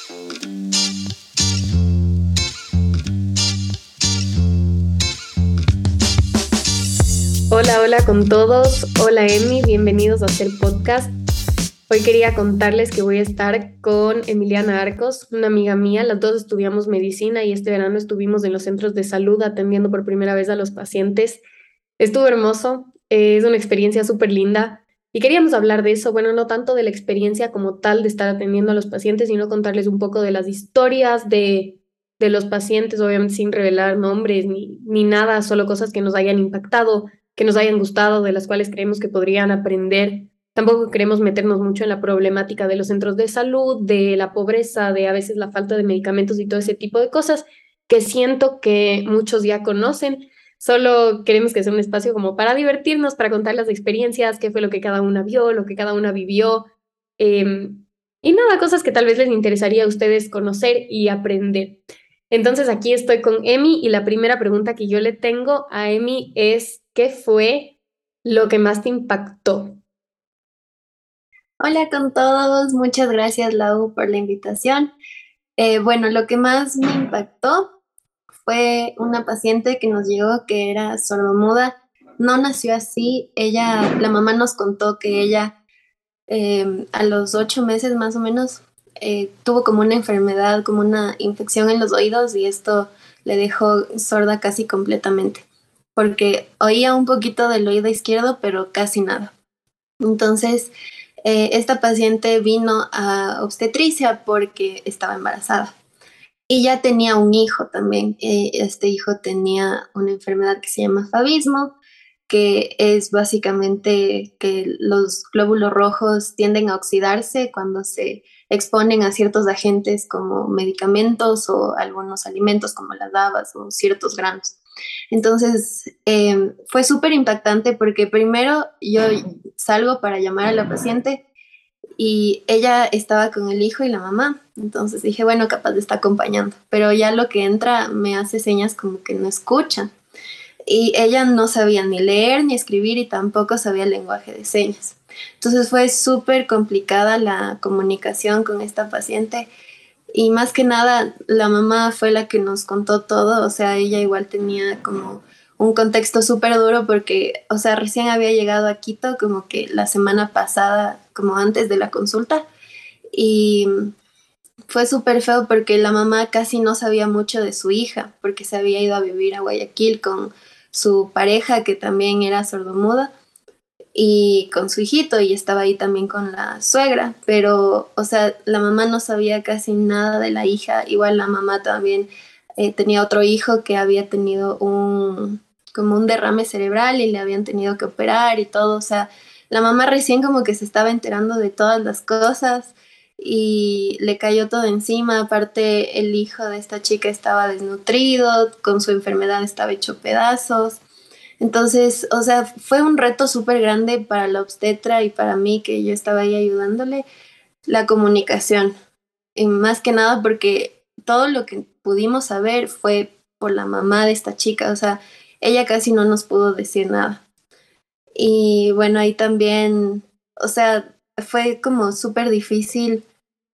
Hola, hola con todos. Hola Emi, bienvenidos a Hacer Podcast. Hoy quería contarles que voy a estar con Emiliana Arcos, una amiga mía. Las dos estudiamos medicina y este verano estuvimos en los centros de salud atendiendo por primera vez a los pacientes. Estuvo hermoso, es una experiencia súper linda y queríamos hablar de eso. Bueno, no tanto de la experiencia como tal de estar atendiendo a los pacientes, sino contarles un poco de las historias de los pacientes, obviamente sin revelar nombres ni nada, solo cosas que nos hayan impactado, que nos hayan gustado, de las cuales creemos que podrían aprender. Tampoco queremos meternos mucho en la problemática de los centros de salud, de la pobreza, de a veces la falta de medicamentos y todo ese tipo de cosas que siento que muchos ya conocen. Solo queremos que sea un espacio como para divertirnos, para contar las experiencias, qué fue lo que cada una vio, lo que cada una vivió. Y nada, cosas que tal vez les interesaría a ustedes conocer y aprender. Entonces aquí estoy con Emi y la primera pregunta que yo le tengo a Emi es, ¿qué fue lo que más te impactó? Hola con todos, muchas gracias Lau por la invitación. Bueno, lo que más me impactó fue una paciente que nos llegó que era sordomuda. No nació así, la mamá nos contó que ella a los 8 meses más o menos tuvo como una enfermedad, como una infección en los oídos y esto le dejó sorda casi completamente, porque oía un poquito del oído izquierdo, pero casi nada. Entonces, esta paciente vino a obstetricia porque estaba embarazada y ya tenía un hijo también. Este hijo tenía una enfermedad que se llama fabismo, que es básicamente que los glóbulos rojos tienden a oxidarse cuando se exponen a ciertos agentes como medicamentos o algunos alimentos como las habas o ciertos granos. Entonces, fue súper impactante porque primero yo salgo para llamar a la paciente y ella estaba con el hijo y la mamá. Entonces dije, bueno, capaz de estar acompañando, pero ya lo que entra me hace señas como que no escucha. Y ella no sabía ni leer ni escribir y tampoco sabía el lenguaje de señas. Entonces fue súper complicada la comunicación con esta paciente y más que nada, la mamá fue la que nos contó todo, o sea, ella igual tenía como un contexto súper duro porque, o sea, recién había llegado a Quito como que la semana pasada, como antes de la consulta, y fue súper feo porque la mamá casi no sabía mucho de su hija, porque se había ido a vivir a Guayaquil con su pareja, que también era sordomuda y con su hijito y estaba ahí también con la suegra, pero, o sea, la mamá no sabía casi nada de la hija, igual la mamá también tenía otro hijo que había tenido como un derrame cerebral y le habían tenido que operar y todo, o sea, la mamá recién como que se estaba enterando de todas las cosas y le cayó todo encima, aparte el hijo de esta chica estaba desnutrido, con su enfermedad estaba hecho pedazos. Entonces, o sea, fue un reto súper grande para la obstetra y para mí que yo estaba ahí ayudándole, la comunicación. Y más que nada porque todo lo que pudimos saber fue por la mamá de esta chica, o sea, ella casi no nos pudo decir nada. Y bueno, ahí también, o sea, fue como súper difícil.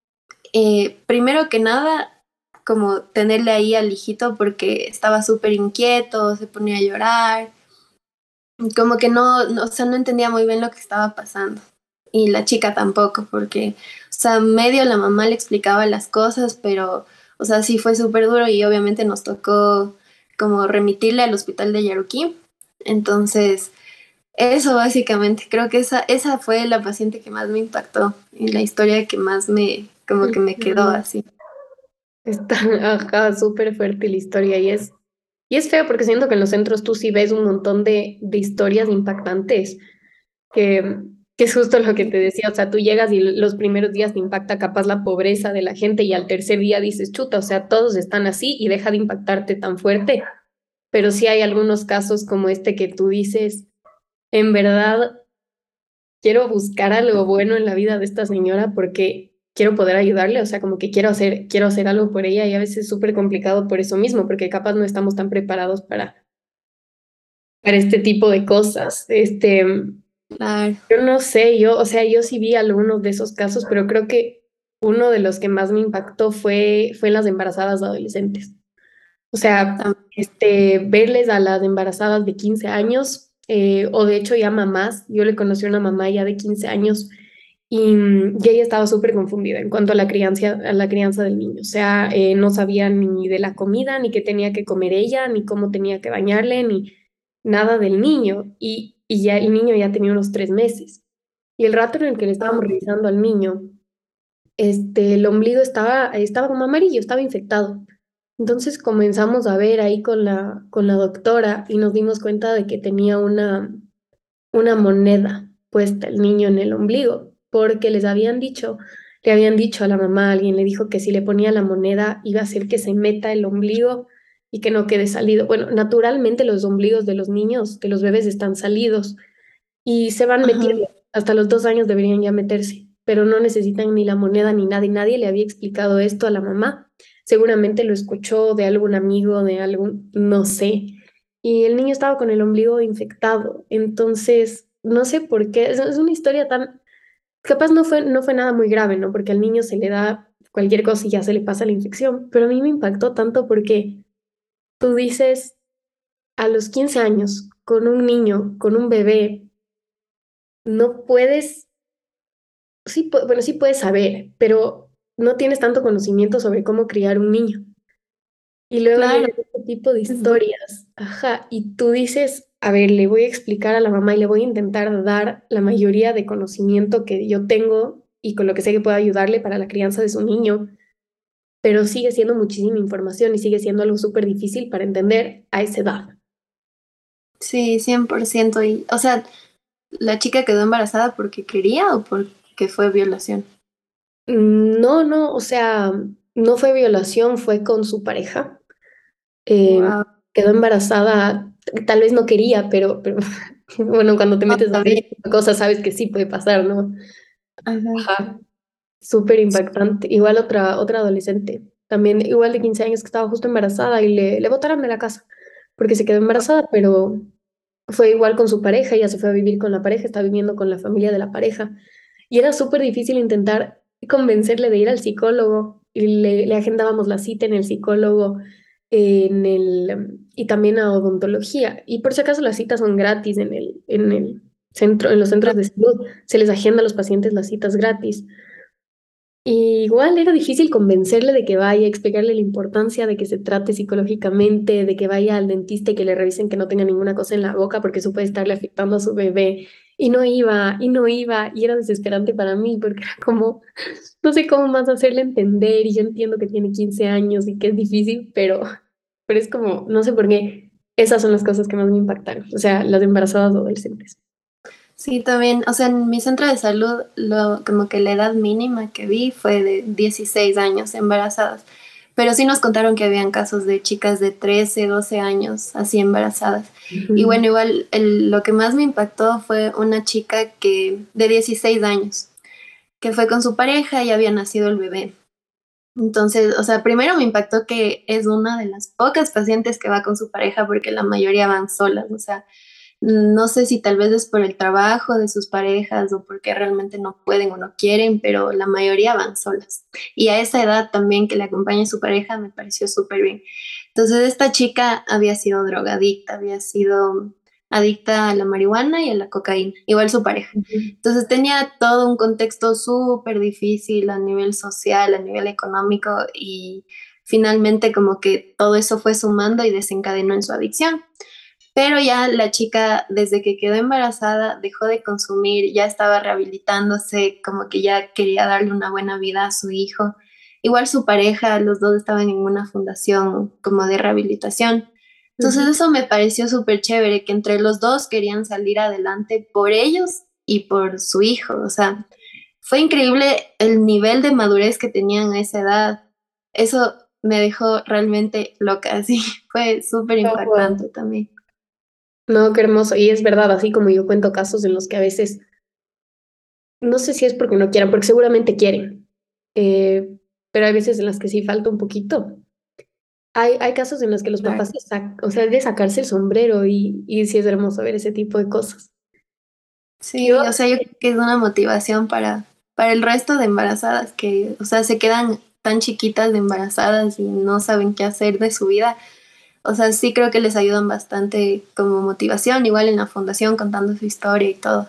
Primero que nada, como tenerle ahí al hijito porque estaba súper inquieto, se ponía a llorar como que o sea, no entendía muy bien lo que estaba pasando. Y la chica tampoco, porque, o sea, medio la mamá le explicaba las cosas, pero, o sea, sí fue súper duro y obviamente nos tocó como remitirle al hospital de Yaruquí. Entonces, eso básicamente, creo que esa fue la paciente que más me impactó y la historia que más como que me quedó Mm, así. Está, ajá, súper fuerte la historia y es feo porque siento que en los centros tú sí ves un montón de historias impactantes, que, que es justo lo que te decía, o sea, tú llegas y los primeros días te impacta capaz la pobreza de la gente y al tercer día dices, chuta, o sea, todos están así y deja de impactarte tan fuerte, pero sí hay algunos casos como este que tú dices, en verdad quiero buscar algo bueno en la vida de esta señora porque quiero poder ayudarle, o sea, como que quiero hacer algo por ella y a veces es súper complicado por eso mismo, porque capaz no estamos tan preparados para este tipo de cosas. Claro. Yo no sé, o sea, yo sí vi algunos de esos casos, pero creo que uno de los que más me impactó fue en las embarazadas adolescentes. O sea, También. verles a las embarazadas de 15 años, o de hecho ya mamás, yo le conocí a una mamá ya de 15 años y ella estaba súper confundida en cuanto a la crianza del niño. O sea, no sabía ni de la comida, ni qué tenía que comer ella, ni cómo tenía que bañarle, ni nada del niño. Y ya el niño ya tenía unos 3 meses. Y el rato en el que le estábamos Ah, revisando al niño, el ombligo estaba como amarillo, estaba infectado. Entonces comenzamos a ver ahí con la doctora y nos dimos cuenta de que tenía una moneda puesta el niño en el ombligo, porque le habían dicho a la mamá, alguien le dijo que si le ponía la moneda iba a hacer que se meta el ombligo y que no quede salido. Bueno, naturalmente los ombligos de los niños, de los bebés están salidos y se van ajá. metiendo. Hasta los 2 años deberían ya meterse, pero no necesitan ni la moneda ni nada y nadie le había explicado esto a la mamá. Seguramente lo escuchó de algún amigo, de algún, no sé. Y el niño estaba con el ombligo infectado. Entonces, no sé por qué. Es una historia tan, capaz no fue nada muy grave, ¿no? Porque al niño se le da cualquier cosa y ya se le pasa la infección. Pero a mí me impactó tanto porque tú dices, a los 15 años, con un niño, con un bebé, no puedes, sí, bueno, sí puedes saber, pero no tienes tanto conocimiento sobre cómo criar un niño. Y luego Claro. llegan este tipo de historias, ajá, y tú dices, a ver, le voy a explicar a la mamá y le voy a intentar dar la mayoría de conocimiento que yo tengo y con lo que sé que puedo ayudarle para la crianza de su niño, pero sigue siendo muchísima información y sigue siendo algo súper difícil para entender a esa edad. Sí, 100%. Y, o sea, ¿la chica quedó embarazada porque quería o porque fue violación? No, no, o sea, no fue violación, fue con su pareja. eh, Wow. Quedó embarazada, tal vez no quería, pero bueno, cuando te No metes a hacer sabía. este tipo de cosas sabes que sí puede pasar, ¿no? Ajá. Ajá, súper impactante. Igual otra adolescente, también igual de 15 años que estaba justo embarazada y le botaron de la casa porque se quedó embarazada, pero fue igual con su pareja, ella se fue a vivir con la pareja, está viviendo con la familia de la pareja y era súper difícil intentar convencerle de ir al psicólogo y le agendábamos la cita en el psicólogo y también a odontología. Y por si acaso las citas son gratis en el centro, en los centros de salud, se les agenda a los pacientes las citas gratis. Y igual era difícil convencerle de que vaya, explicarle la importancia de que se trate psicológicamente, de que vaya al dentista y que le revisen que no tenga ninguna cosa en la boca porque eso puede estarle afectando a su bebé. Y no iba, y no iba, y era desesperante para mí porque era como, no sé cómo más hacerle entender y yo entiendo que tiene 15 años y que es difícil, pero es como, no sé por qué, esas son las cosas que más me impactaron, o sea, las embarazadas adolescentes. Sí, también, o sea, en mi centro de salud, como que la edad mínima que vi fue de 16 años embarazadas, pero sí nos contaron que habían casos de chicas de 13, 12 años así embarazadas. Y Ujú. bueno, igual lo que más me impactó fue una chica que de 16 años, que fue con su pareja y había nacido el bebé. Entonces, o sea, primero me impactó que es una de las pocas pacientes que va con su pareja porque la mayoría van solas, o sea, no sé si tal vez es por el trabajo de sus parejas o porque realmente no pueden o no quieren, pero la mayoría van solas. Y a esa edad también que le acompañe su pareja me pareció súper bien. Entonces esta chica había sido drogadicta, había sido adicta a la marihuana y a la cocaína, igual su pareja. Ujú. Entonces tenía todo un contexto súper difícil a nivel social, a nivel económico y finalmente como que todo eso fue sumando y desencadenó en su adicción. Pero ya la chica, desde que quedó embarazada, dejó de consumir, ya estaba rehabilitándose, como que ya quería darle una buena vida a su hijo. Igual su pareja, los dos estaban en una fundación como de rehabilitación. Entonces Ujú. eso me pareció súper chévere, que entre los dos querían salir adelante por ellos y por su hijo. O sea, fue increíble el nivel de madurez que tenían a esa edad. Eso me dejó realmente loca, así. Fue súper Oh, wow. impactante también. No, qué hermoso. Y es verdad, así como yo cuento casos en los que a veces, no sé si es porque no quieran, porque seguramente quieren, eh, pero hay veces en las que sí falta un poquito. Hay casos en los que los papás, o sea, de sacarse el sombrero y sí es hermoso ver ese tipo de cosas. Yo, Sí, o sea, yo creo que es una motivación para el resto de embarazadas que, o sea, se quedan tan chiquitas de embarazadas y no saben qué hacer de su vida. O sea, sí creo que les ayudan bastante como motivación, igual en la fundación contando su historia y todo.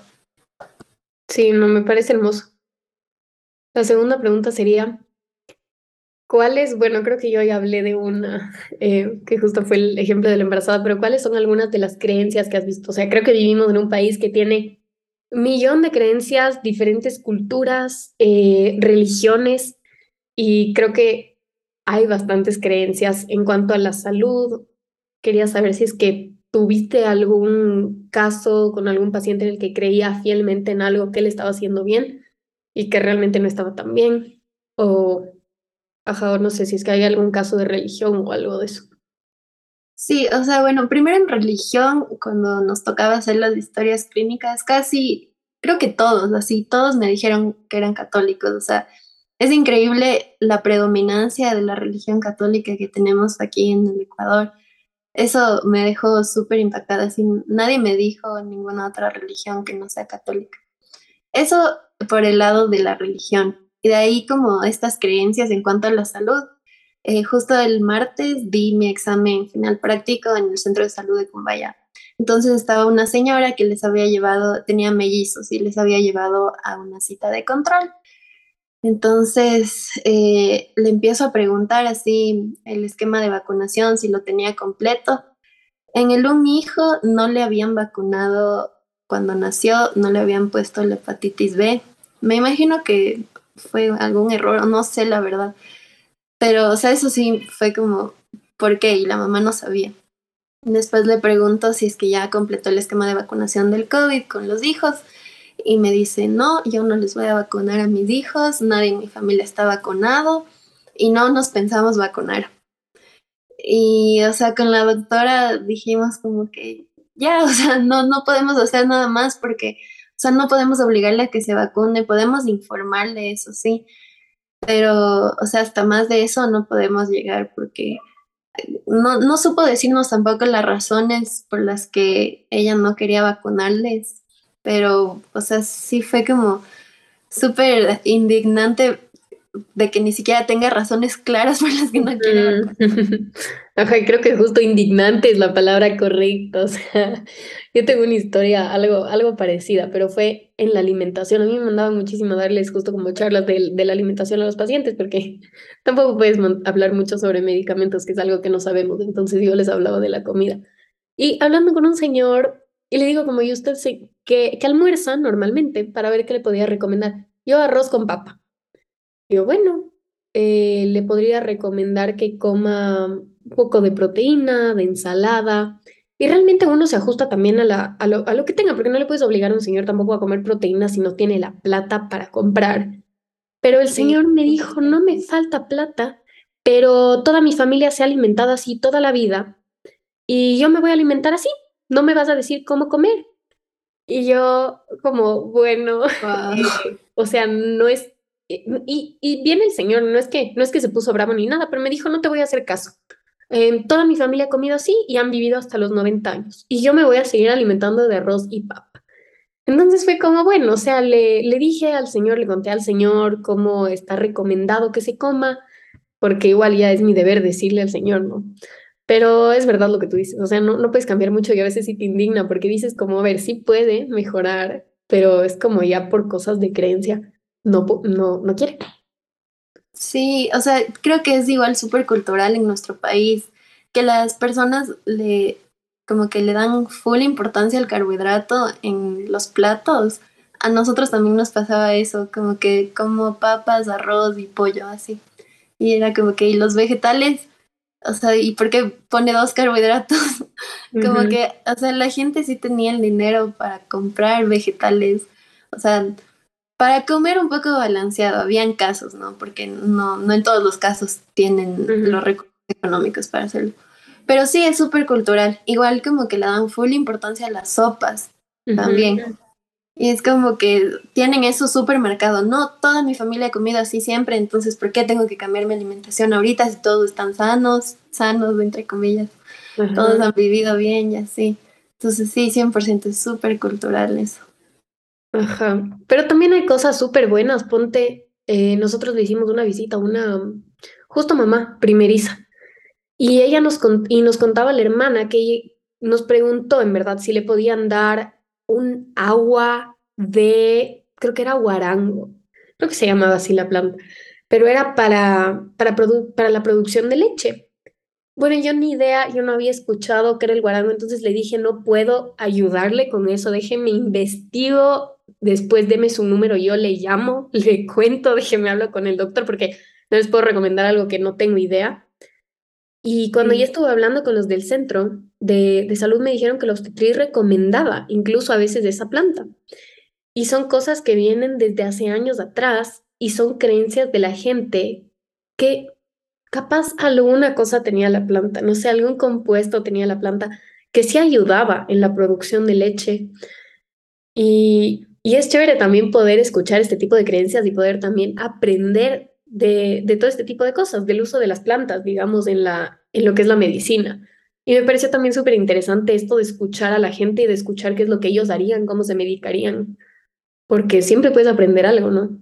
Sí, no, me parece hermoso. La segunda pregunta sería, ¿cuáles, bueno, creo que yo ya hablé de una, que justo fue el ejemplo de la embarazada, pero ¿cuáles son algunas de las creencias que has visto? O sea, creo que vivimos en un país que tiene un millón de creencias, diferentes culturas, religiones, y creo que hay bastantes creencias en cuanto a la salud. Quería saber si es que tuviste algún caso con algún paciente en el que creía fielmente en algo que él estaba haciendo bien y que realmente no estaba tan bien, o ajá, o no sé si es que hay algún caso de religión o algo de eso. Sí, o sea, bueno, primero en religión, cuando nos tocaba hacer las historias clínicas, casi, creo que todos, así, todos me dijeron que eran católicos. O sea, es increíble la predominancia de la religión católica que tenemos aquí en el Ecuador. Eso me dejó súper impactada, así, nadie me dijo ninguna otra religión que no sea católica. Eso por el lado de la religión. Y de ahí como estas creencias en cuanto a la salud. Justo el martes di mi examen final práctico en el centro de salud de Cumbaya. Entonces estaba una señora que les había llevado, tenía mellizos y les había llevado a una cita de control. Entonces le empiezo a preguntar así el esquema de vacunación, si lo tenía completo. En el un hijo no le habían vacunado cuando nació, no le habían puesto la hepatitis B. Me imagino que fue algún error, no sé la verdad, pero o sea, eso sí fue como, ¿por qué? Y la mamá no sabía. Después le pregunto si es que ya completó el esquema de vacunación del COVID con los hijos y me dice, no, yo no les voy a vacunar a mis hijos, nadie en mi familia está vacunado y no nos pensamos vacunar. Y, o sea, con la doctora dijimos como que ya, o sea, no podemos hacer nada más porque, o sea, no podemos obligarle a que se vacune, podemos informarle, eso sí, pero, o sea, hasta más de eso no podemos llegar porque no supo decirnos tampoco las razones por las que ella no quería vacunarles, pero, o sea, sí fue como súper indignante de que ni siquiera tenga razones claras por las que no quiere Mm. vacunar. Ajá, y creo que justo indignante es la palabra correcta. O sea, yo tengo una historia algo parecida, pero fue en la alimentación. A mí me mandaban muchísimo darles justo como charlas de la alimentación a los pacientes, porque tampoco puedes hablar mucho sobre medicamentos, que es algo que no sabemos. Entonces yo les hablaba de la comida. Y hablando con un señor, y le digo como, ¿y usted qué almuerza normalmente para ver qué le podía recomendar? Yo arroz con papa. Digo, bueno, le podría recomendar que coma un poco de proteína, de ensalada. Y realmente uno se ajusta también a lo que tenga, porque no le puedes obligar a un señor tampoco a comer proteína si no tiene la plata para comprar. Pero el Sí, señor me dijo, no me falta plata, pero toda mi familia se ha alimentado así toda la vida y yo me voy a alimentar así. No me vas a decir cómo comer. Y yo como, bueno, wow. o sea, no es, y viene el señor, no es que se puso bravo ni nada, pero me dijo, no te voy a hacer caso. Toda mi familia ha comido así y han vivido hasta los 90 años. Y yo me voy a seguir alimentando de arroz y papa. Entonces fue como, bueno, o sea, le dije al señor, le conté al señor cómo está recomendado que se coma, porque igual ya es mi deber decirle al señor, ¿no? Pero es verdad lo que tú dices, o sea, no puedes cambiar mucho y a veces sí te indigna porque dices como, a ver, sí puede mejorar, pero es como ya por cosas de creencia, no quiere. Sí, o sea, creo que es igual súper cultural en nuestro país, que las personas como que le dan full importancia al carbohidrato en los platos. A nosotros también nos pasaba eso, como que como papas, arroz y pollo, así. Y era como que, ¿y los vegetales? O sea, ¿y por qué pone dos carbohidratos? Como Ujú. que, o sea, la gente sí tenía el dinero para comprar vegetales. O sea, para comer un poco balanceado, habían casos, ¿no? Porque no en todos los casos tienen los Ujú. recursos económicos para hacerlo. Pero sí es súper cultural, igual como que le dan full importancia a las sopas también. Ujú. Y es como que tienen eso súper marcado. No, toda mi familia ha comido así siempre, entonces ¿por qué tengo que cambiar mi alimentación ahorita si todos están sanos, entre comillas? Todos Ajá. han vivido bien y así. Entonces sí, 100% es súper cultural eso. Ajá. Pero también hay cosas súper buenas. Ponte, nosotros le hicimos una visita a una, justo mamá primeriza. Y ella nos contaba la hermana que nos preguntó en verdad si le podían dar un agua de, creo que era guarango, creo que se llamaba así la planta, pero era para la producción de leche. Bueno, yo ni idea, yo no había escuchado que era el guarango, entonces le dije, no puedo ayudarle con eso, déjeme investigo, después deme su número, yo le llamo, le cuento, déjeme hablo con el doctor, porque no les puedo recomendar algo que no tengo idea. Y cuando ya Sí. estuve hablando con los del centro de salud, me dijeron que la obstetriz recomendaba incluso a veces esa planta. Y son cosas que vienen desde hace años atrás y son creencias de la gente que capaz alguna cosa tenía la planta, no sé, algún compuesto tenía la planta que sí ayudaba en la producción de leche. Y es chévere también poder escuchar este tipo de creencias y poder también aprender de todo este tipo de cosas, del uso de las plantas, digamos, en lo que es la medicina. Y me pareció también súper interesante esto de escuchar a la gente y de escuchar qué es lo que ellos harían, cómo se medicarían, porque siempre puedes aprender algo, ¿no?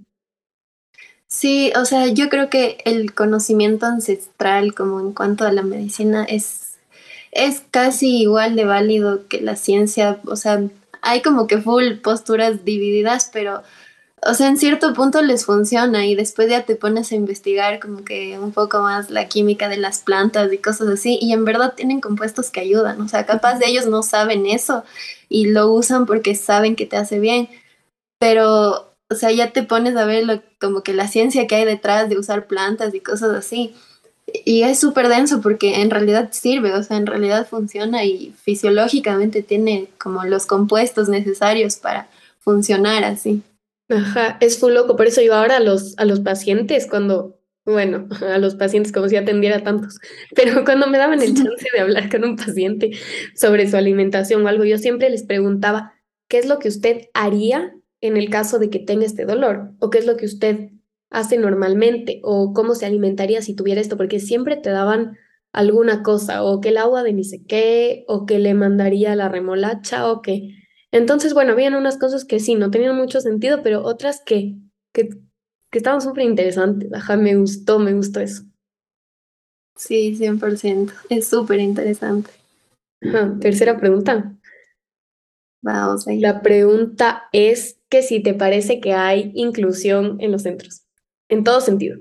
Sí, o sea, yo creo que el conocimiento ancestral como en cuanto a la medicina es casi igual de válido que la ciencia. O sea, hay como que full posturas divididas, pero, o sea, en cierto punto les funciona y después ya te pones a investigar como que un poco más la química de las plantas y cosas así, y en verdad tienen compuestos que ayudan. O sea, capaz de ellos no saben eso y lo usan porque saben que te hace bien, pero, o sea, ya te pones a ver como que la ciencia que hay detrás de usar plantas y cosas así. Y es súper denso porque en realidad sirve, o sea, en realidad funciona y fisiológicamente tiene como los compuestos necesarios para funcionar así. Ajá, es full loco, por eso yo ahora a los pacientes, cuando, bueno, a los pacientes como si atendiera tantos, pero cuando me daban el chance de hablar con un paciente sobre su alimentación o algo, yo siempre les preguntaba, ¿qué es lo que usted haría en el caso de que tenga este dolor? ¿O qué es lo que usted hace normalmente? ¿O cómo se alimentaría si tuviera esto? Porque siempre te daban alguna cosa, o que el agua de ni sé qué, o que le mandaría la remolacha, o que... Entonces, bueno, habían unas cosas que sí, no tenían mucho sentido, pero otras que, que estaban súper interesantes. Ajá, me gustó eso. Sí, 100%. Es súper interesante. Ajá, tercera pregunta. Vamos ahí. La pregunta es que si te parece que hay inclusión en los centros, en todo sentido.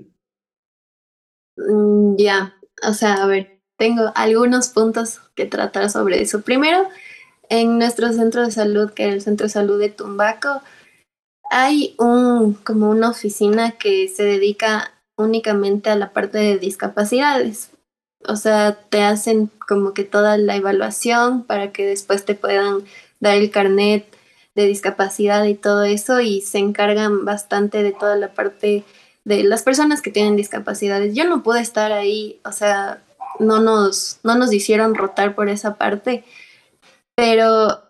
Ya, o sea, a ver, tengo algunos puntos que tratar sobre eso. Primero, en nuestro centro de salud, que es el Centro de Salud de Tumbaco, hay como una oficina que se dedica únicamente a la parte de discapacidades. O sea, te hacen como que toda la evaluación para que después te puedan dar el carnet de discapacidad y todo eso, y se encargan bastante de toda la parte de las personas que tienen discapacidades. Yo no pude estar ahí, o sea, no nos hicieron rotar por esa parte, pero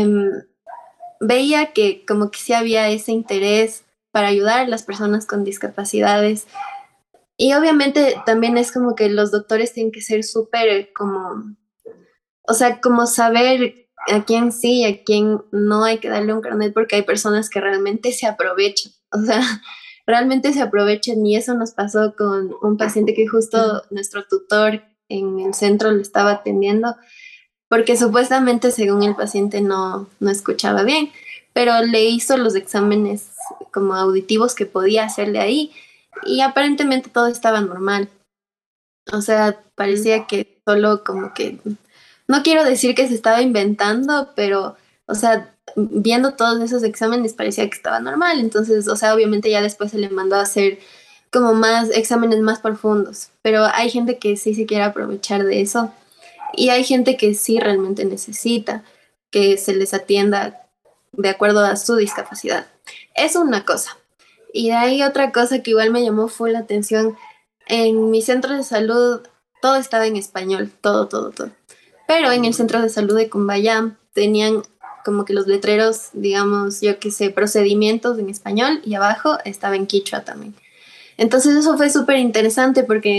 veía que como que sí había ese interés para ayudar a las personas con discapacidades. Y obviamente también es como que los doctores tienen que ser súper como, o sea, como saber a quién sí y a quién no hay que darle un carnet, porque hay personas que realmente se aprovechan, o sea, realmente se aprovechan, y eso nos pasó con un paciente que justo nuestro tutor en el centro le estaba atendiendo, porque supuestamente según el paciente no escuchaba bien, pero le hizo los exámenes como auditivos que podía hacerle ahí y aparentemente todo estaba normal. O sea, Mm. parecía que solo como que, no quiero decir que se estaba inventando, pero, o sea, viendo todos esos exámenes parecía que estaba normal. Entonces, o sea, obviamente ya después se le mandó a hacer como más exámenes más profundos, pero hay gente que sí se quiere aprovechar de eso y hay gente que sí realmente necesita que se les atienda de acuerdo a su discapacidad. Es una cosa. Y hay otra cosa que igual me llamó full la atención. En mi centro de salud todo estaba en español, todo, todo, todo. Pero en el centro de salud de Cumbayá tenían como que los letreros, digamos, yo qué sé, procedimientos en español, y abajo estaba en quichua también. Entonces eso fue súper interesante porque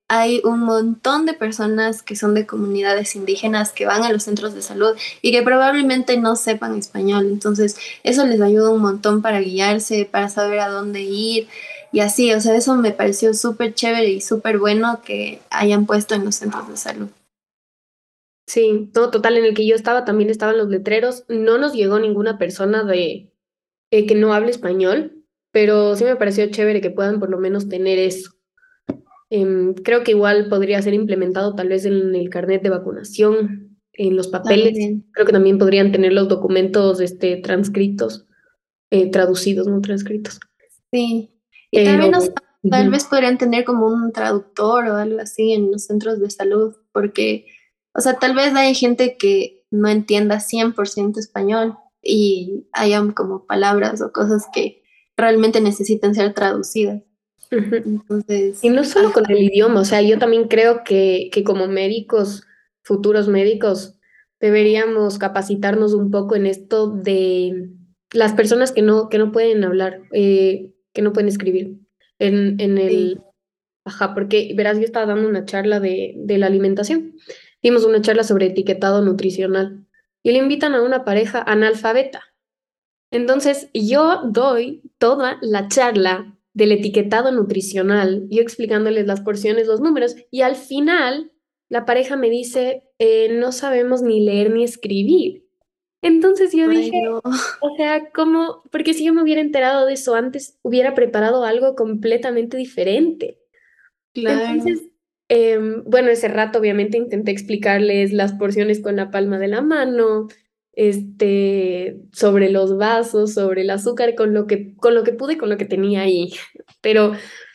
hay un montón de personas que son de comunidades indígenas que van a los centros de salud y que probablemente no sepan español. Entonces, eso les ayuda un montón para guiarse, para saber a dónde ir y así. O sea, eso me pareció súper chévere y súper bueno que hayan puesto en los centros de salud. Sí, no, total, en el que yo estaba también estaban los letreros. No nos llegó ninguna persona de que no hable español, pero sí me pareció chévere que puedan por lo menos tener eso. Creo que igual podría ser implementado tal vez en el carnet de vacunación, en los papeles. También. Creo que también podrían tener los documentos transcritos, traducidos, no transcritos. Sí, y Pero también, o sea, tal ujú, vez podrían tener como un traductor o algo así en los centros de salud, porque, o sea, tal vez hay gente que no entienda 100% español y hayan como palabras o cosas que realmente necesitan ser traducidas. ujú. Y Entonces, no solo con el idioma, o sea, yo también creo que como médicos, futuros médicos, deberíamos capacitarnos un poco en esto de las personas que no pueden hablar, que no pueden escribir en sí. el, ajá, porque verás, yo estaba dando una charla de la alimentación, dimos una charla sobre etiquetado nutricional y le invitan a una pareja analfabeta. Entonces, yo doy toda la charla del etiquetado nutricional, yo explicándoles las porciones, los números, y al final la pareja me dice, no sabemos ni leer ni escribir. Entonces yo Ay, dije, no, o sea, ¿cómo? Porque si yo me hubiera enterado de eso antes, hubiera preparado algo completamente diferente. claro. Entonces, bueno, ese rato obviamente intenté explicarles las porciones con la palma de la mano, sobre los vasos, sobre el azúcar, con lo que pude, con lo que tenía ahí. Pero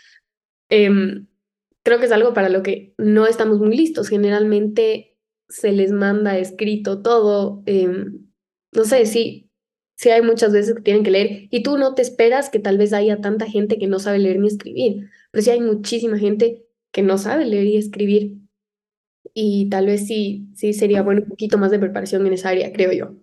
em, creo que es algo para lo que no estamos muy listos. Generalmente se les manda escrito todo. No sé, sí hay muchas veces que tienen que leer y tú no te esperas que tal vez haya tanta gente que no sabe leer ni escribir, pero sí hay muchísima gente que no sabe leer y escribir y tal vez sí sería bueno un poquito más de preparación en esa área, creo yo.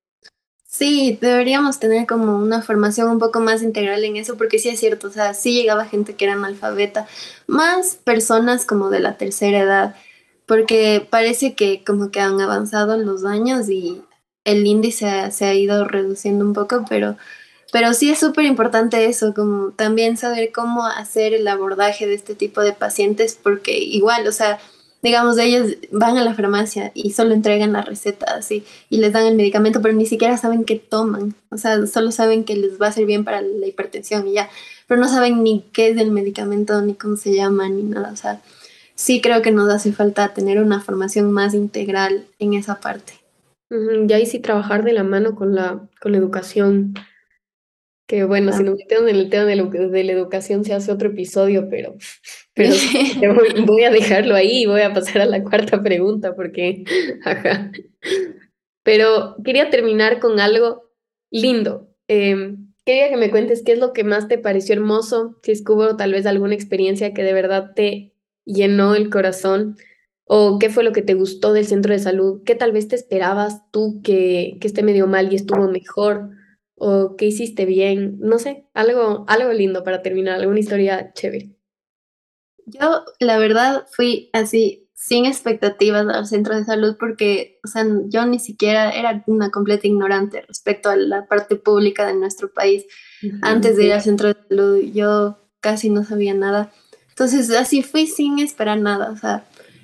Sí, deberíamos tener como una formación un poco más integral en eso, porque sí es cierto, o sea, sí llegaba gente que era analfabeta, más personas como de la tercera edad, porque parece que como que han avanzado los años y el índice se ha ido reduciendo un poco, pero sí es súper importante eso, como también saber cómo hacer el abordaje de este tipo de pacientes, porque igual, o sea, digamos, ellos van a la farmacia y solo entregan la receta así y les dan el medicamento, pero ni siquiera saben qué toman, o sea, solo saben que les va a hacer bien para la hipertensión y ya, pero no saben ni qué es el medicamento, ni cómo se llama, ni nada, o sea, sí creo que nos hace falta tener una formación más integral en esa parte. Ujú, y ahí sí trabajar de la mano con con la educación, que bueno, si nos metemos en el tema de la educación se hace otro episodio, pero sí, voy a dejarlo ahí y voy a pasar a la cuarta pregunta porque, ajá. Pero quería terminar con algo lindo. Quería que me cuentes qué es lo que más te pareció hermoso, si es que hubo tal vez alguna experiencia que de verdad te llenó el corazón, o qué fue lo que te gustó del centro de salud, qué tal vez te esperabas tú que esté medio mal y estuvo mejor, o qué hiciste bien, no sé, algo lindo para terminar, alguna historia chévere. Yo, la verdad, fui así, sin expectativas al centro de salud porque, o sea, yo ni siquiera era una completa ignorante respecto a la parte pública de nuestro país. Ujú. Antes de ir al centro de salud, yo casi no sabía nada. Entonces, así fui sin esperar nada, o sea,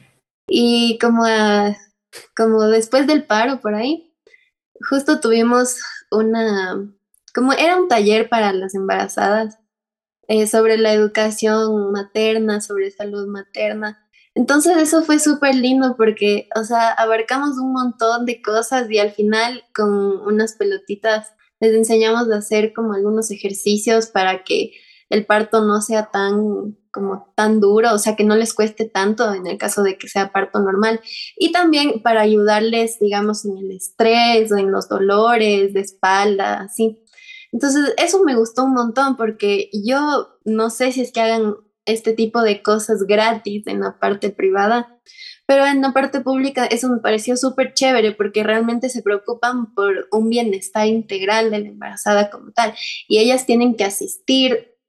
y como después del paro por ahí, justo tuvimos como era un taller para las embarazadas sobre la educación materna, sobre salud materna. Entonces eso fue súper lindo porque, o sea, abarcamos un montón de cosas y al final con unas pelotitas les enseñamos a hacer como algunos ejercicios para que el parto no sea tan como tan duro, o sea, que no les cueste tanto en el caso de que sea parto normal. Y también para ayudarles, digamos, en el estrés o en los dolores de espalda, así. Entonces, eso me gustó un montón porque yo no sé si es que hagan este tipo de cosas gratis en la parte privada, pero en la parte pública eso me pareció súper chévere porque realmente se preocupan por un bienestar integral de la embarazada como tal y ellas tienen que asistir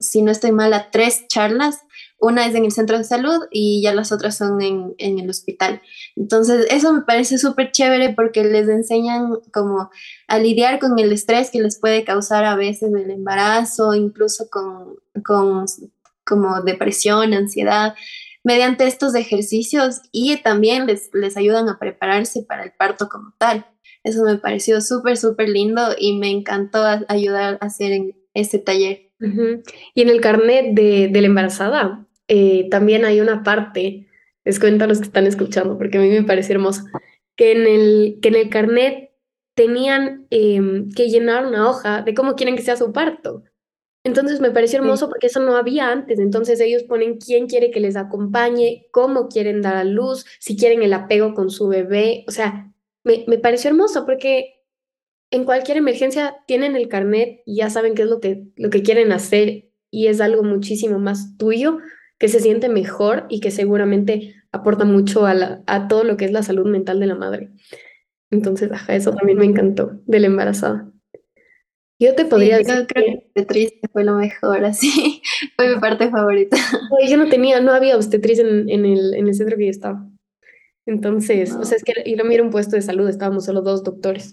si no estoy mal, a 3 charlas. Una es en el centro de salud y ya las otras son en el hospital. Entonces, eso me parece súper chévere porque les enseñan como a lidiar con el estrés que les puede causar a veces el embarazo, incluso con como depresión, ansiedad, mediante estos ejercicios y también les ayudan a prepararse para el parto como tal. Eso me pareció súper, súper lindo y me encantó ayudar a hacer en ese taller. Ujú. Y en el carnet de la embarazada también hay una parte, les cuento a los que están escuchando, porque a mí me parece hermoso, que en el carnet tenían que llenar una hoja de cómo quieren que sea su parto. Entonces me pareció Sí. hermoso porque eso no había antes. Entonces ellos ponen quién quiere que les acompañe, cómo quieren dar a luz, si quieren el apego con su bebé. O sea, me pareció hermoso porque en cualquier emergencia tienen el carnet y ya saben qué es lo que quieren hacer y es algo muchísimo más tuyo, que se siente mejor y que seguramente aporta mucho a todo lo que es la salud mental de la madre. Entonces, ajá, eso también me encantó de la embarazada. Yo te podría Sí, decir yo creo que que triste fue lo mejor, así, fue mi parte favorita. oye, yo no tenía, no había obstetriz en el centro que yo estaba. Entonces, o sea, No, es que yo no era un puesto de salud, estábamos solo dos doctores.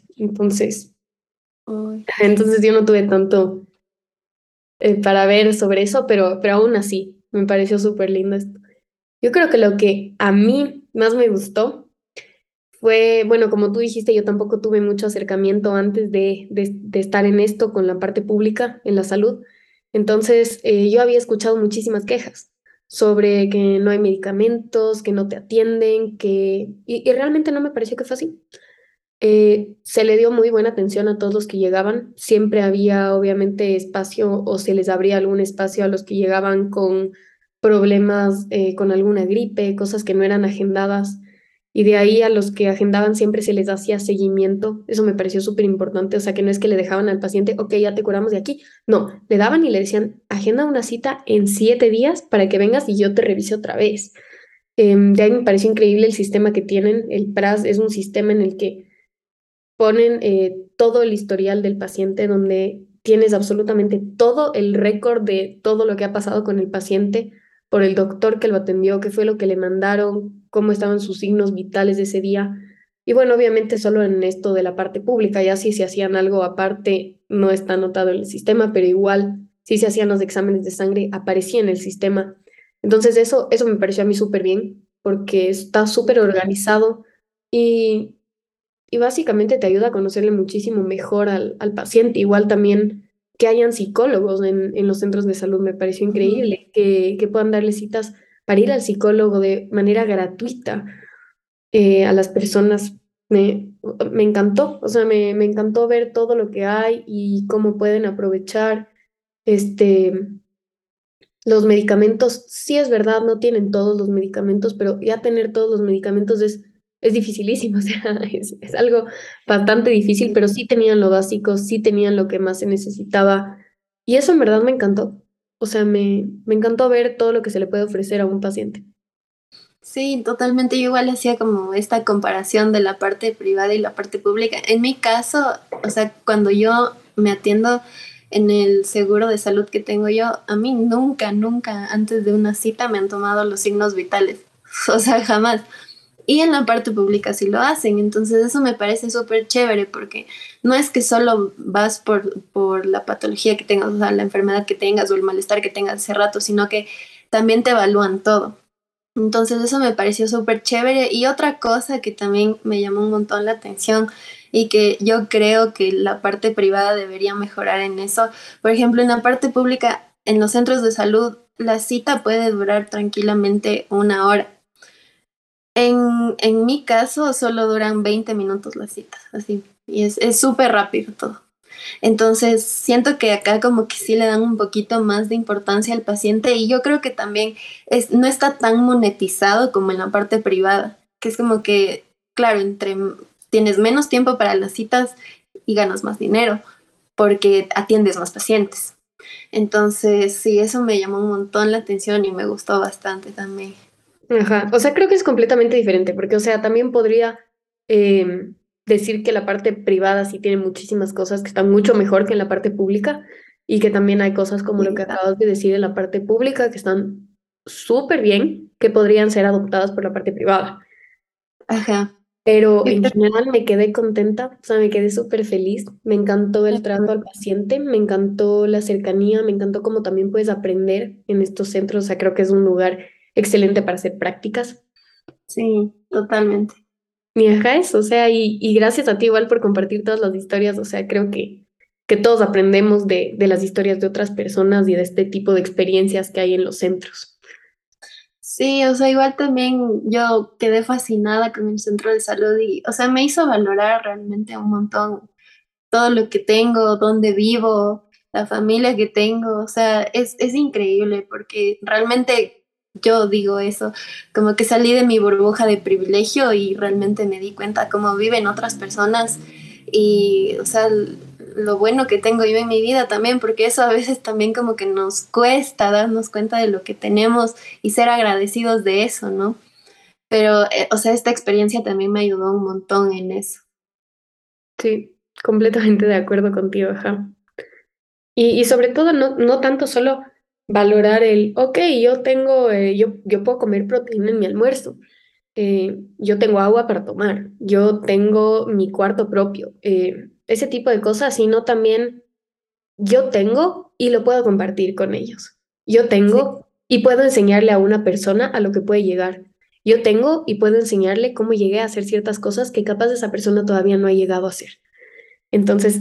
uy, Entonces yo no tuve tanto para ver sobre eso, pero aún así, me pareció súper lindo esto. Yo creo que lo que a mí más me gustó fue, bueno, como tú dijiste, yo tampoco tuve mucho acercamiento antes de estar en esto con la parte pública, en la salud. Entonces, yo había escuchado muchísimas quejas sobre que no hay medicamentos, que no te atienden, y realmente no me pareció que fue así. Se le dio muy buena atención a todos los que llegaban. Siempre había, obviamente, espacio o se les abría algún espacio a los que llegaban con problemas, con alguna gripe, cosas que no eran agendadas. Y de ahí a los que agendaban siempre se les hacía seguimiento. Eso me pareció súper importante. O sea, que no es que le dejaban al paciente, ok, ya te curamos de aquí. No, le daban y le decían, agenda una cita en 7 días para que vengas y yo te revise otra vez. De ahí me pareció increíble el sistema que tienen. El PRAS es un sistema en el que ponen todo el historial del paciente donde tienes absolutamente todo el récord de todo lo que ha pasado con el paciente por el doctor que lo atendió, qué fue lo que le mandaron, cómo estaban sus signos vitales de ese día. Y bueno, obviamente solo en esto de la parte pública, ya si se hacían algo aparte, no está anotado en el sistema, pero igual si se hacían los exámenes de sangre, aparecía en el sistema. Entonces eso me pareció a mí súper bien, porque está súper organizado y básicamente te ayuda a conocerle muchísimo mejor al paciente. Igual también que hayan psicólogos en los centros de salud, me pareció ujú. increíble que puedan darle citas para ir al psicólogo de manera gratuita a las personas. Me encantó, o sea, me encantó ver todo lo que hay y cómo pueden aprovechar este, los medicamentos. Sí es verdad, no tienen todos los medicamentos, pero ya tener todos los medicamentos es dificilísimo, o sea, es algo bastante difícil, pero sí tenían lo básico, sí tenían lo que más se necesitaba. Y eso en verdad me encantó. O sea, me encantó ver todo lo que se le puede ofrecer a un paciente. Sí, totalmente. Yo igual hacía como esta comparación de la parte privada y la parte pública. En mi caso, o sea, cuando yo me atiendo en el seguro de salud que tengo yo, a mí nunca, nunca antes de una cita me han tomado los signos vitales. O sea, jamás. Y en la parte pública sí lo hacen. Entonces eso me parece súper chévere porque no es que solo vas por la patología que tengas, o sea, la enfermedad que tengas o el malestar que tengas hace rato, sino que también te evalúan todo. Entonces eso me pareció súper chévere. Y otra cosa que también me llamó un montón la atención y que yo creo que la parte privada debería mejorar en eso. Por ejemplo, en la parte pública, en los centros de salud, la cita puede durar tranquilamente 1 hora. En mi caso, solo duran 20 minutos las citas, así. Y es súper rápido todo. Entonces, siento que acá como que sí le dan un poquito más de importancia al paciente y yo creo que también no está tan monetizado como en la parte privada, que es como que, claro, tienes menos tiempo para las citas y ganas más dinero porque atiendes más pacientes. Entonces, sí, eso me llamó un montón la atención y me gustó bastante también. Ajá, o sea, creo que es completamente diferente, porque, o sea, también podría decir que la parte privada sí tiene muchísimas cosas que están mucho mejor que en la parte pública, y que también hay cosas como lo que Exacto. acabas de decir en la parte pública que están súper bien, que podrían ser adoptadas por la parte privada. Ajá. Pero Y en pues, general me quedé contenta, o sea, me quedé súper feliz, me encantó el trato al paciente, me encantó la cercanía, me encantó cómo también puedes aprender en estos centros, o sea, creo que es un lugar excelente para hacer prácticas. sí, totalmente. Y ajá, eso, o sea, y gracias a ti igual por compartir todas las historias, o sea, creo que todos aprendemos de las historias de otras personas y de este tipo de experiencias que hay en los centros. Sí, o sea, igual también yo quedé fascinada con el centro de salud y, o sea, me hizo valorar realmente un montón todo lo que tengo, dónde vivo, la familia que tengo, o sea, es increíble porque realmente yo digo eso, como que salí de mi burbuja de privilegio y realmente me di cuenta cómo viven otras personas y, o sea, lo bueno que tengo yo en mi vida también, porque eso a veces también como que nos cuesta darnos cuenta de lo que tenemos y ser agradecidos de eso, ¿no? Pero, o sea, esta experiencia también me ayudó un montón en eso. Sí, completamente de acuerdo contigo, ajá. Y sobre todo, no tanto solo valorar el, ok, yo tengo, yo puedo comer proteína en mi almuerzo, yo tengo agua para tomar, yo tengo mi cuarto propio, ese tipo de cosas, sino también yo tengo y lo puedo compartir con ellos. Yo Sí, tengo y puedo enseñarle a una persona a lo que puede llegar. Yo tengo y puedo enseñarle cómo llegué a hacer ciertas cosas que capaz esa persona todavía no ha llegado a hacer. Entonces,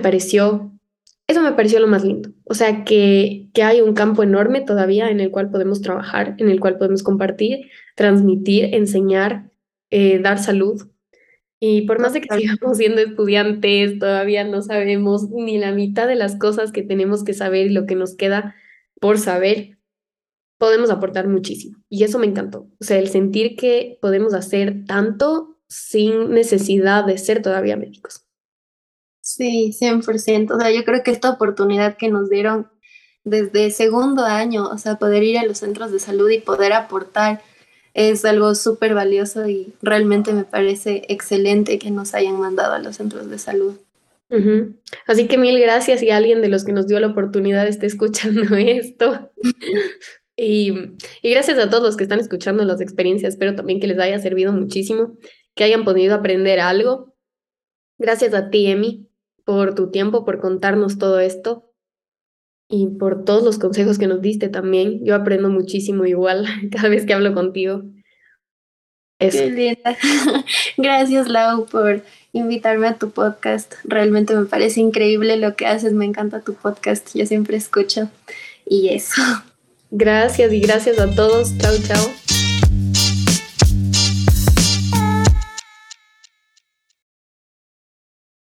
eso me pareció lo más lindo. O sea, que hay un campo enorme todavía en el cual podemos trabajar, en el cual podemos compartir, transmitir, enseñar, dar salud. Y por más de que total. sigamos siendo estudiantes, todavía no sabemos ni la mitad de las cosas que tenemos que saber y lo que nos queda por saber, podemos aportar muchísimo. Y eso me encantó. O sea, el sentir que podemos hacer tanto sin necesidad de ser todavía médicos. Sí, 100%. O sea, yo creo que esta oportunidad que nos dieron desde segundo año, o sea, poder ir a los centros de salud y poder aportar es algo súper valioso y realmente me parece excelente que nos hayan mandado a los centros de salud. Ujú. Así que mil gracias y alguien de los que nos dio la oportunidad esté escuchando esto. Y, y gracias a todos los que están escuchando las experiencias. Espero también que les haya servido muchísimo, que hayan podido aprender algo. Gracias a ti, Emi, por tu tiempo, por contarnos todo esto y por todos los consejos que nos diste también. Yo aprendo muchísimo igual cada vez que hablo contigo. Eso. Qué linda. Gracias, Lau, por invitarme a tu podcast. Realmente me parece increíble lo que haces. Me encanta tu podcast. Yo siempre escucho. Y eso. Gracias y gracias a todos. Chao, chao.